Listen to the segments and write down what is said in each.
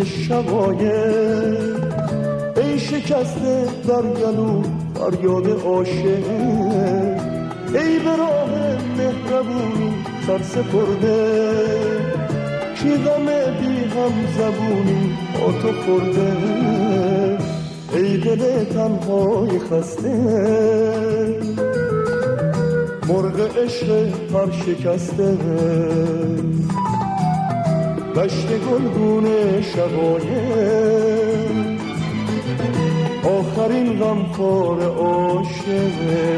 شقایق، ای شکسته در گلو فریاد عاشق، ای به راه مهربونی سر سپرده، کی غم بی هم زبونی با تو خورده، ای دل تنهای خسته، مرغ عشق پر شکسته، دشت گلگون شقایق، آخرین غمخوار عاشق.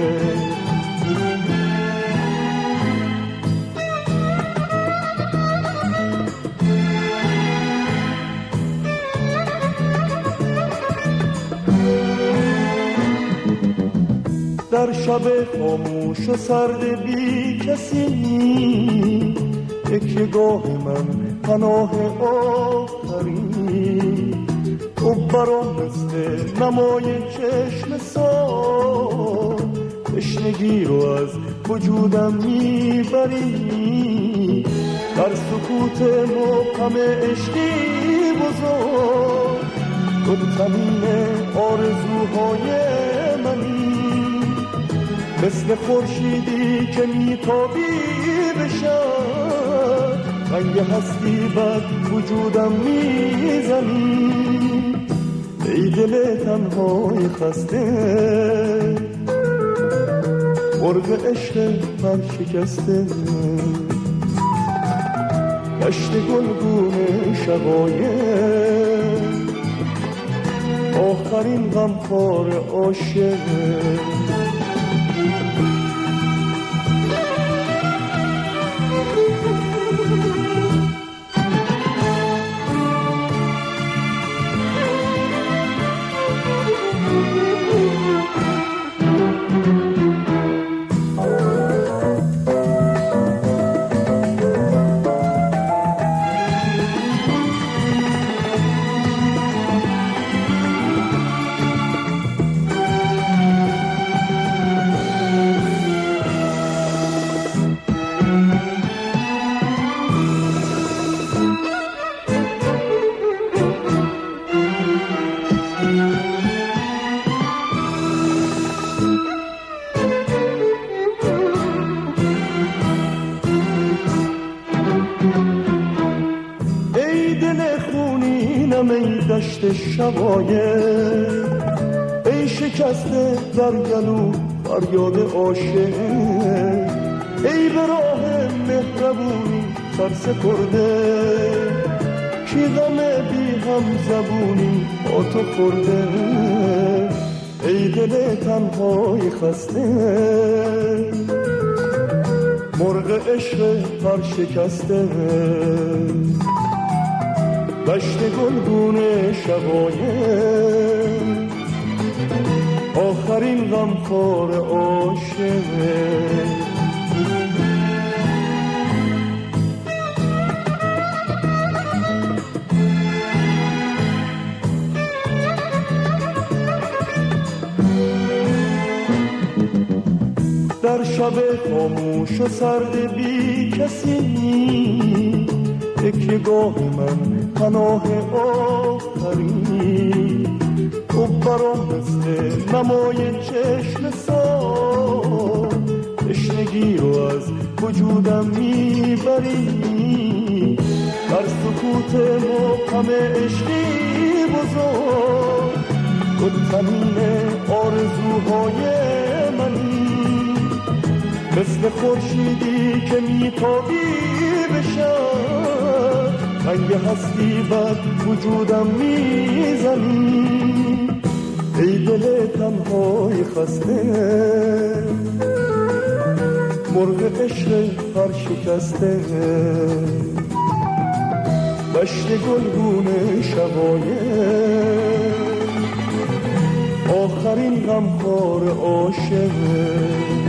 در شب خاموش و سرد بی کسی، تکیه‌گاه من پناه آخرین، تو برام مثل نمای چشم سال، تشنگی رو از وجودم میبری، در سکوت مبهم عشقی بزرگ، تو تمیم آرزوهای منی، مثل خورشیدی که میتابی بشم، رنگ هستی بر وجودم میزنی، ای دل تنهای خسته، مرغ عشق پر شکسته، دشت گلگون شقایق، آخرین غمخوار عاشق. دشت شقایق، ای شکسته در گلو فریاد عاشق، ای به راه مهربونی سر سپرده، کی غم بی هم زبونی با تو خورده، ای دل تنهای خسته، مرغ عشق پر شکسته، دشت گلگون شقایق، آخرین غمخوار عاشق. در شب خاموش و سرد بی کسی، تکیه‌گاه من پناه آخرین، تو برام مثل نمای چشم سال، تشنگی رو از وجودم میبری، در سکوت مبهم عشقی بزرگ، تو تمیم آرزوهای منی، مثل خورشیدی که میتابی بشم، رنگ هستی بر وجودم میزنی، ای دل تنهای خسته، مرغ عشق پر شکسته، دشت گلگون شقایق، آخرین غمخوار عاشق.